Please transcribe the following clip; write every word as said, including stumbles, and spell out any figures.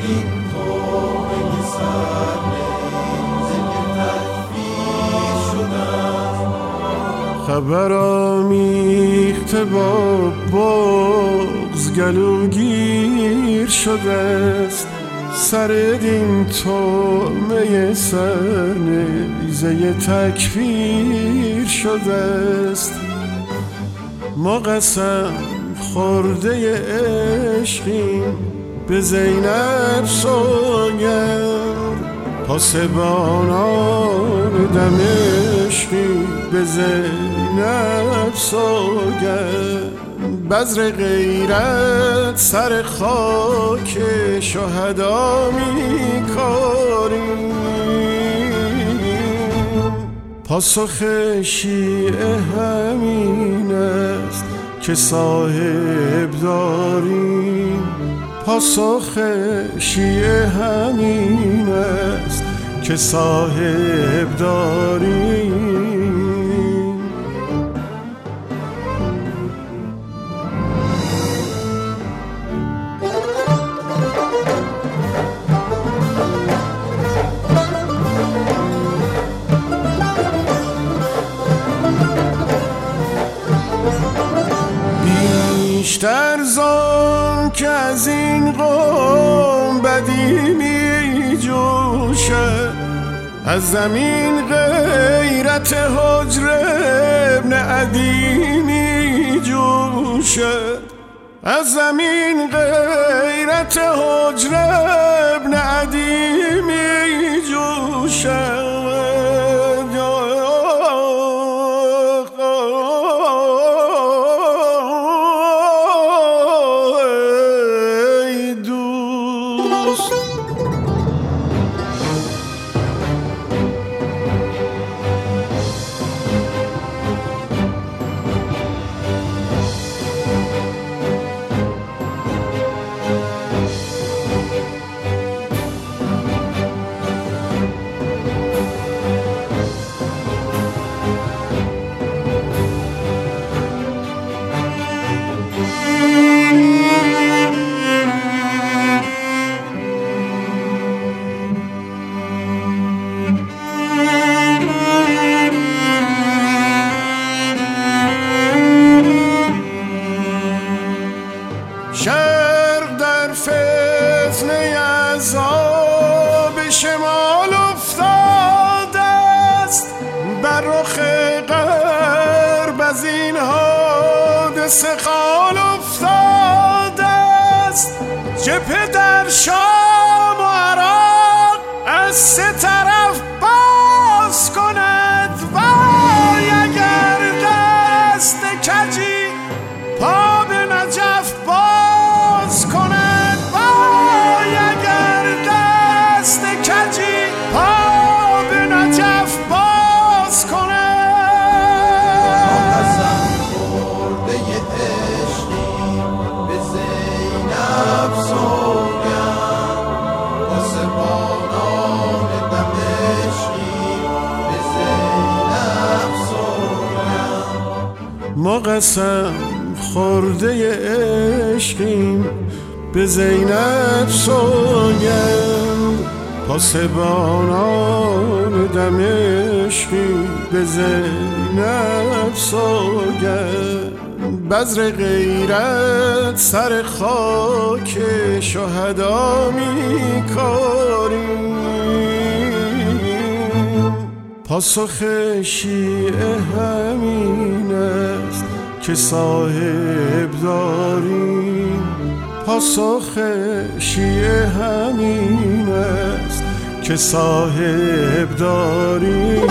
این توبه سرنیزه تکفیر شدم. خبر آمیخته با بغض گلوگیر شده است، سر دین طعمه سرنیزه تکفیر شده است. ما قسم خورده عشقیم به زینب سوگند، پاسبانان دمشقی به زینب سوگند. بذر غیرت سر خاک شهدا میکاریم، پاسخ شیعه همین است که صاحب داریم. پاسخ شیعه همین است که صاحب داریم. بیشتر زان که از این قوم بدی می جوشد، از زمین غیرت حجر ابن عدی می جوشد، از زمین غیرت حجر ابن عدی می جوشد. شرق در فتنه عذاب شمال افتاده است، بر رخ غرب از این حادثه خال افتاده است. جبهه در شام و عراق از سه طرف باز کند، وای اگر دست کجی پا به نجف باز کند، وای اگر دست کجی پا به نجف باز کند. ما قسم خورده عشقیم به زینب سوگند، پاسبانان دمشقی به زینب سوگند. ما قسم خورده عشقیم به زینب سوگند، پاسبانان دمشقی به زینب سوگند. بذر غیرت سر خاک شهدا میکاریم، پاسخ شیعه همین است که صاحب داریم. پاسخ شیعه همین است که صاحب داریم.